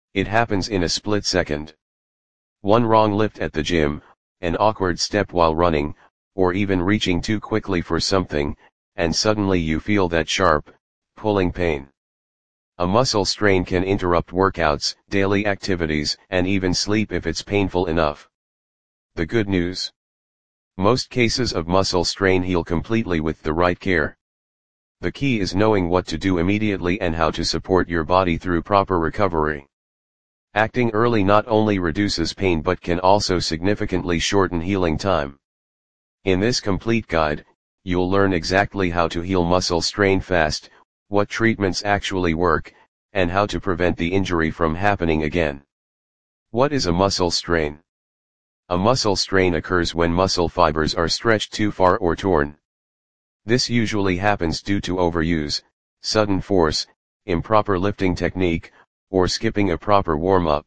It happens in a split second. One wrong lift at the gym, an awkward step while running, or even reaching too quickly for something, and suddenly you feel that sharp, pulling pain. A muscle strain can interrupt workouts, daily activities, and even sleep if it's painful enough. The good news: most cases of muscle strain heal completely with the right care. The key is knowing what to do immediately and how to support your body through proper recovery. Acting early not only reduces pain but can also significantly shorten healing time. In this complete guide, you'll learn exactly how to heal muscle strain fast, what treatments actually work, and how to prevent the injury from happening again. What is a muscle strain? A muscle strain occurs when muscle fibers are stretched too far or torn. This usually happens due to overuse, sudden force, improper lifting technique, or skipping a proper warm-up.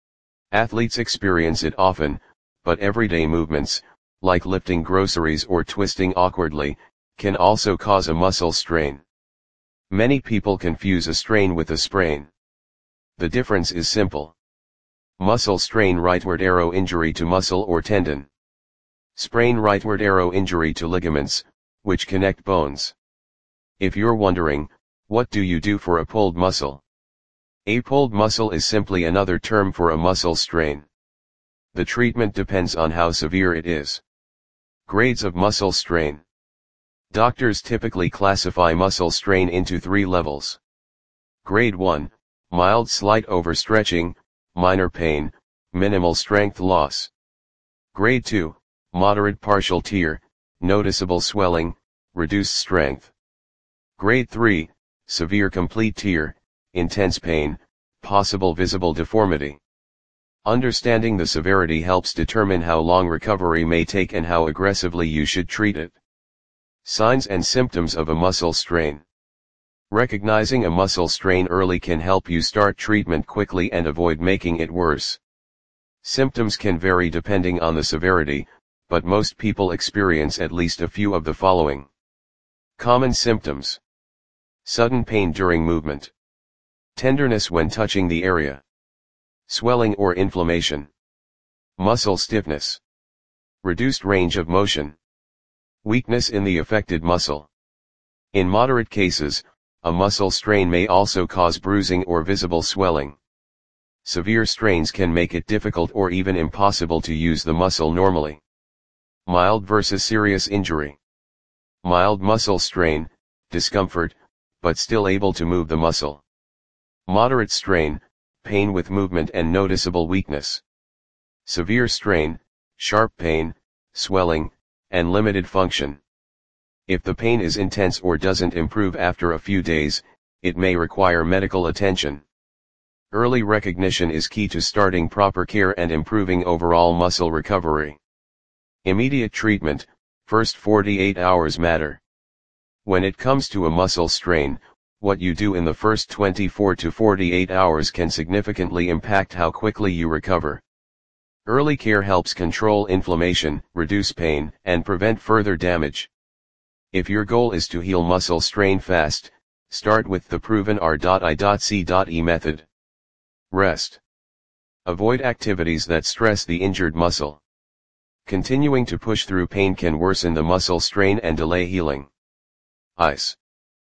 Athletes experience it often, but everyday movements, like lifting groceries or twisting awkwardly, can also cause a muscle strain. Many people confuse a strain with a sprain. The difference is simple. Muscle strain, rightward arrow, injury to muscle or tendon. Sprain, rightward arrow, injury to ligaments, which connect bones. If you're wondering, what do you do for a pulled muscle? A pulled muscle is simply another term for a muscle strain. The treatment depends on how severe it is. Grades of muscle strain. Doctors typically classify muscle strain into 3 levels. Grade 1, mild slight overstretching, minor pain, minimal strength loss. Grade 2, moderate partial tear, noticeable swelling, reduced strength. Grade 3, severe complete tear, intense pain, possible visible deformity. Understanding the severity helps determine how long recovery may take and how aggressively you should treat it. Signs and symptoms of a muscle strain. Recognizing a muscle strain early can help you start treatment quickly and avoid making it worse. Symptoms can vary depending on the severity, but most people experience at least a few of the following. Common symptoms: sudden pain during movement, tenderness when touching the area, swelling or inflammation, muscle stiffness, reduced range of motion, weakness in the affected muscle. In moderate cases, a muscle strain may also cause bruising or visible swelling. Severe strains can make it difficult or even impossible to use the muscle normally. Mild versus serious injury. Mild muscle strain, discomfort, but still able to move the muscle. Moderate strain, pain with movement and noticeable weakness. Severe strain, sharp pain, swelling, and limited function. If the pain is intense or doesn't improve after a few days, it may require medical attention. Early recognition is key to starting proper care and improving overall muscle recovery. Immediate treatment, first 48 hours matter. When it comes to a muscle strain, what you do in the first 24 to 48 hours can significantly impact how quickly you recover. Early care helps control inflammation, reduce pain, and prevent further damage. If your goal is to heal muscle strain fast, start with the proven R.I.C.E method. Rest. Avoid activities that stress the injured muscle. Continuing to push through pain can worsen the muscle strain and delay healing. Ice.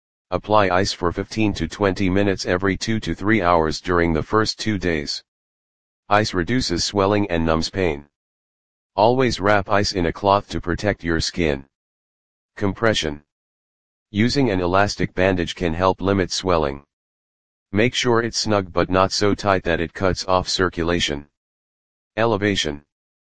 Apply ice for 15 to 20 minutes every 2 to 3 hours during the first 2 days. Ice reduces swelling and numbs pain. Always wrap ice in a cloth to protect your skin. Compression. Using an elastic bandage can help limit swelling. Make sure it's snug but not so tight that it cuts off circulation. Elevation.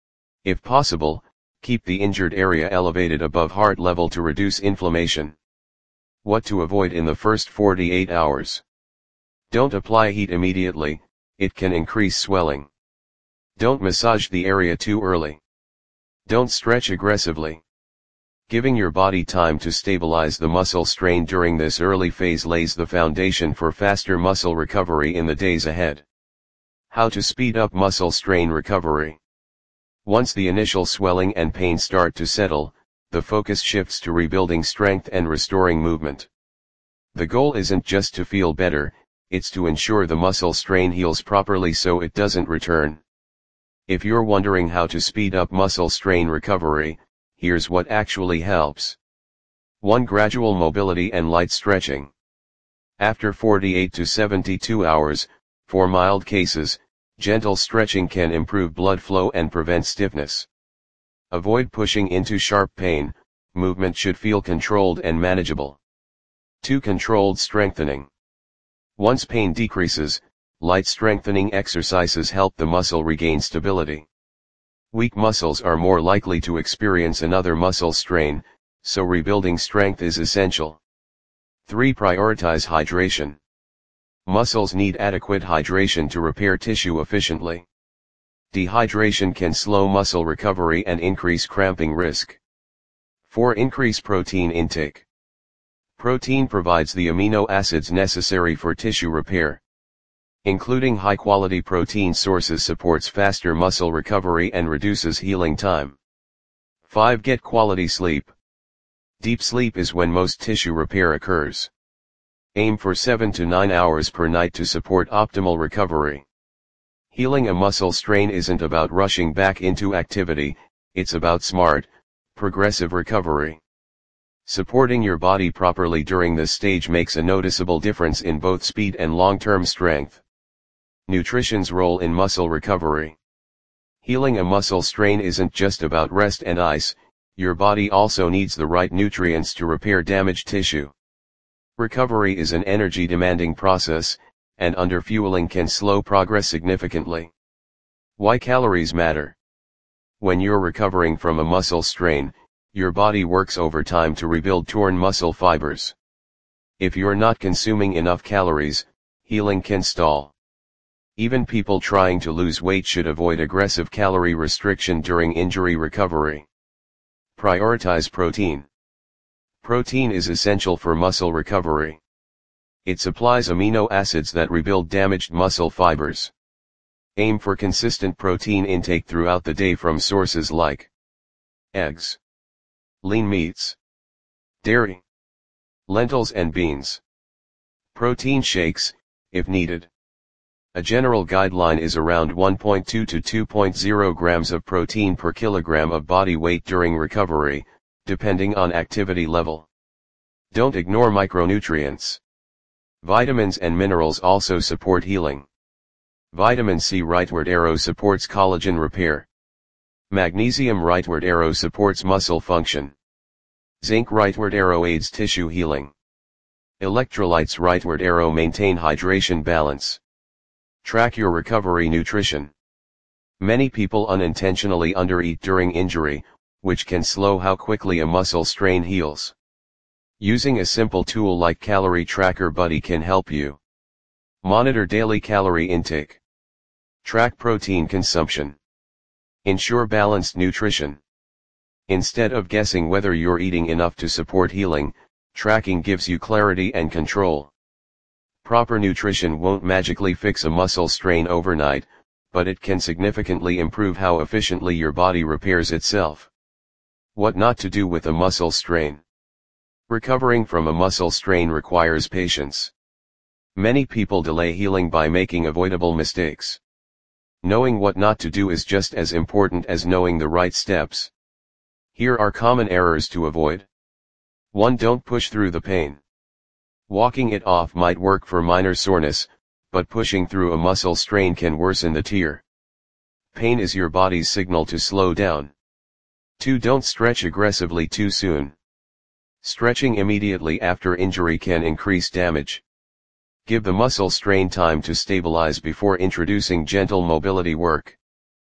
If possible, keep the injured area elevated above heart level to reduce inflammation. What to avoid in the first 48 hours. Don't apply heat immediately, it can increase swelling. Don't massage the area too early. Don't stretch aggressively. Giving your body time to stabilize the muscle strain during this early phase lays the foundation for faster muscle recovery in the days ahead. How to speed up muscle strain recovery. Once the initial swelling and pain start to settle, the focus shifts to rebuilding strength and restoring movement. The goal isn't just to feel better, it's to ensure the muscle strain heals properly so it doesn't return. If you're wondering how to speed up muscle strain recovery, here's what actually helps. 1. Gradual mobility and light stretching. After 48 to 72 hours, for mild cases, gentle stretching can improve blood flow and prevent stiffness. Avoid pushing into sharp pain, movement should feel controlled and manageable. 2. Controlled strengthening. Once pain decreases, light strengthening exercises help the muscle regain stability. Weak muscles are more likely to experience another muscle strain, so rebuilding strength is essential. 3. Prioritize hydration. Muscles need adequate hydration to repair tissue efficiently. Dehydration can slow muscle recovery and increase cramping risk. 4. Increase protein intake. Protein provides the amino acids necessary for tissue repair. Including high-quality protein sources supports faster muscle recovery and reduces healing time. 5. Get quality sleep. Deep sleep is when most tissue repair occurs. Aim for 7 to 9 hours per night to support optimal recovery. Healing a muscle strain isn't about rushing back into activity, it's about smart, progressive recovery. Supporting your body properly during this stage makes a noticeable difference in both speed and long-term strength. Nutrition's role in muscle recovery. Healing a muscle strain isn't just about rest and ice, your body also needs the right nutrients to repair damaged tissue. Recovery is an energy-demanding process, and underfueling can slow progress significantly. Why calories matter? When you're recovering from a muscle strain, your body works overtime to rebuild torn muscle fibers. If you're not consuming enough calories, healing can stall. Even people trying to lose weight should avoid aggressive calorie restriction during injury recovery. Prioritize protein. Protein is essential for muscle recovery. It supplies amino acids that rebuild damaged muscle fibers. Aim for consistent protein intake throughout the day from sources like eggs, lean meats, dairy, lentils and beans. Protein shakes, if needed. A general guideline is around 1.2 to 2.0 grams of protein per kilogram of body weight during recovery, depending on activity level. Don't ignore micronutrients. Vitamins and minerals also support healing. Vitamin C rightward arrow supports collagen repair. Magnesium rightward arrow supports muscle function. Zinc rightward arrow aids tissue healing. Electrolytes rightward arrow maintain hydration balance. Track your recovery nutrition. Many people unintentionally undereat during injury, which can slow how quickly a muscle strain heals. Using a simple tool like Calorie Tracker Buddy can help you. Monitor daily calorie intake. Track protein consumption. Ensure balanced nutrition. Instead of guessing whether you're eating enough to support healing, tracking gives you clarity and control. Proper nutrition won't magically fix a muscle strain overnight, but it can significantly improve how efficiently your body repairs itself. What not to do with a muscle strain. Recovering from a muscle strain requires patience. Many people delay healing by making avoidable mistakes. Knowing what not to do is just as important as knowing the right steps. Here are common errors to avoid. 1. Don't push through the pain. Walking it off might work for minor soreness, but pushing through a muscle strain can worsen the tear. Pain is your body's signal to slow down. 2. Don't stretch aggressively too soon. Stretching immediately after injury can increase damage. Give the muscle strain time to stabilize before introducing gentle mobility work.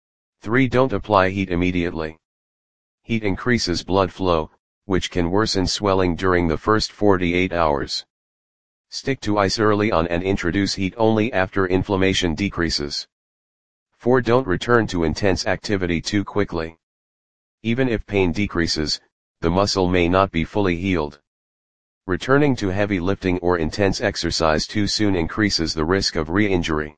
3. Don't apply heat immediately. Heat increases blood flow, which can worsen swelling during the first 48 hours. Stick to ice early on and introduce heat only after inflammation decreases. 4. Don't return to intense activity too quickly. Even if pain decreases, the muscle may not be fully healed. Returning to heavy lifting or intense exercise too soon increases the risk of re-injury.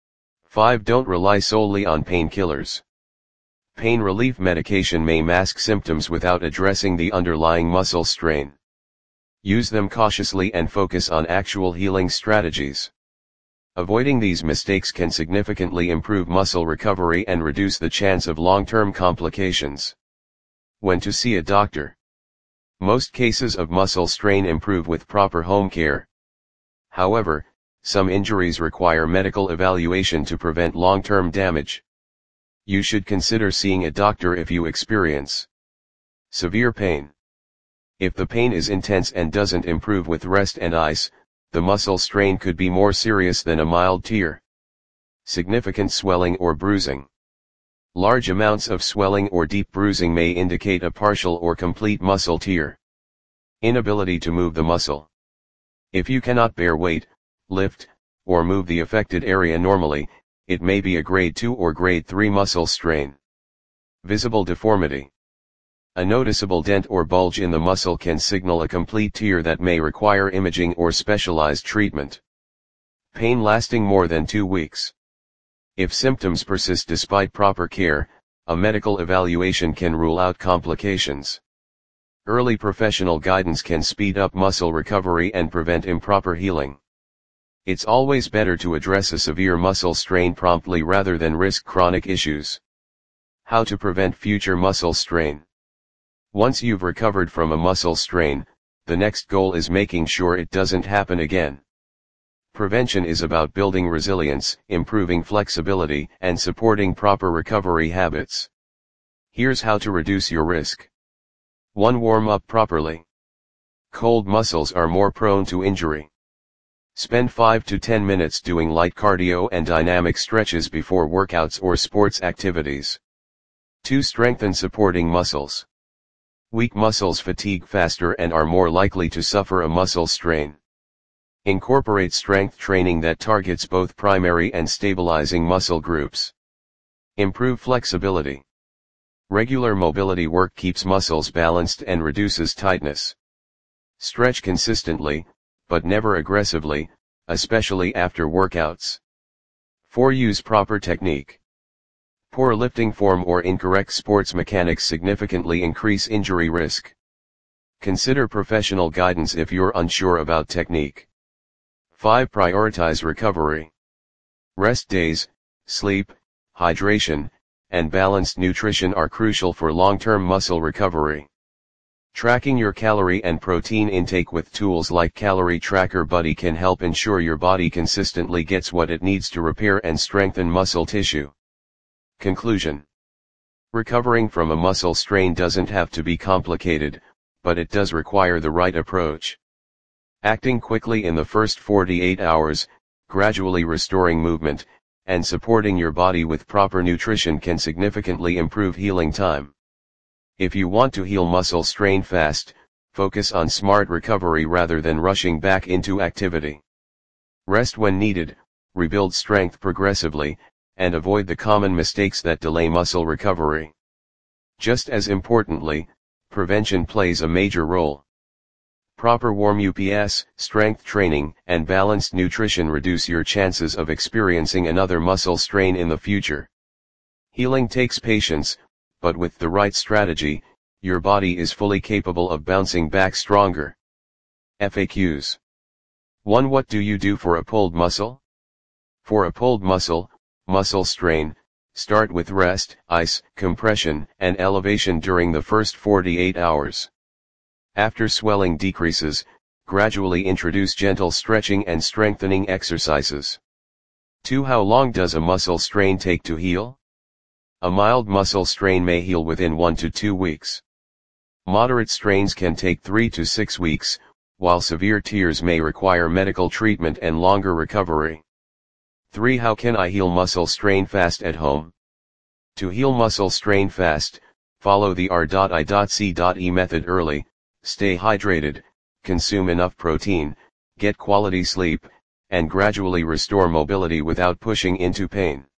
5. Don't rely solely on painkillers. Pain relief medication may mask symptoms without addressing the underlying muscle strain. Use them cautiously and focus on actual healing strategies. Avoiding these mistakes can significantly improve muscle recovery and reduce the chance of long-term complications. When to see a doctor. Most cases of muscle strain improve with proper home care. However, some injuries require medical evaluation to prevent long-term damage. You should consider seeing a doctor if you experience severe pain. If the pain is intense and doesn't improve with rest and ice, the muscle strain could be more serious than a mild tear. Significant swelling or bruising. Large amounts of swelling or deep bruising may indicate a partial or complete muscle tear. Inability to move the muscle. If you cannot bear weight, lift, or move the affected area normally, it may be a grade 2 or grade 3 muscle strain. Visible deformity. A noticeable dent or bulge in the muscle can signal a complete tear that may require imaging or specialized treatment. Pain lasting more than 2 weeks. If symptoms persist despite proper care, a medical evaluation can rule out complications. Early professional guidance can speed up muscle recovery and prevent improper healing. It's always better to address a severe muscle strain promptly rather than risk chronic issues. How to prevent future muscle strain. Once you've recovered from a muscle strain, the next goal is making sure it doesn't happen again. Prevention is about building resilience, improving flexibility, and supporting proper recovery habits. Here's how to reduce your risk. 1. Warm up properly. Cold muscles are more prone to injury. Spend 5 to 10 minutes doing light cardio and dynamic stretches before workouts or sports activities. 2. Strengthen supporting muscles. Weak muscles fatigue faster and are more likely to suffer a muscle strain. Incorporate strength training that targets both primary and stabilizing muscle groups. Improve flexibility. Regular mobility work keeps muscles balanced and reduces tightness. Stretch consistently, but never aggressively, especially after workouts. 4. Use proper technique. Poor lifting form or incorrect sports mechanics significantly increase injury risk. Consider professional guidance if you're unsure about technique. 5. Prioritize recovery. Rest days, sleep, hydration, and balanced nutrition are crucial for long-term muscle recovery. Tracking your calorie and protein intake with tools like Calorie Tracker Buddy can help ensure your body consistently gets what it needs to repair and strengthen muscle tissue. Conclusion. Recovering from a muscle strain doesn't have to be complicated, but it does require the right approach. Acting quickly in the first 48 hours, gradually restoring movement, and supporting your body with proper nutrition can significantly improve healing time. If you want to heal muscle strain fast, focus on smart recovery rather than rushing back into activity. Rest when needed, rebuild strength progressively, and avoid the common mistakes that delay muscle recovery. Just as importantly, prevention plays a major role. Proper warm ups, strength training, and balanced nutrition reduce your chances of experiencing another muscle strain in the future. Healing takes patience, but with the right strategy, your body is fully capable of bouncing back stronger. FAQs. 1. What do you do for a pulled muscle? For a pulled muscle strain, start with rest, ice, compression, and elevation during the first 48 hours. After swelling decreases, gradually introduce gentle stretching and strengthening exercises. 2. How long does a muscle strain take to heal? A mild muscle strain may heal within 1 to 2 weeks. Moderate strains can take 3 to 6 weeks, while severe tears may require medical treatment and longer recovery. 3. How can I heal muscle strain fast at home? To heal muscle strain fast, follow the R.I.C.E method early, stay hydrated, consume enough protein, get quality sleep, and gradually restore mobility without pushing into pain.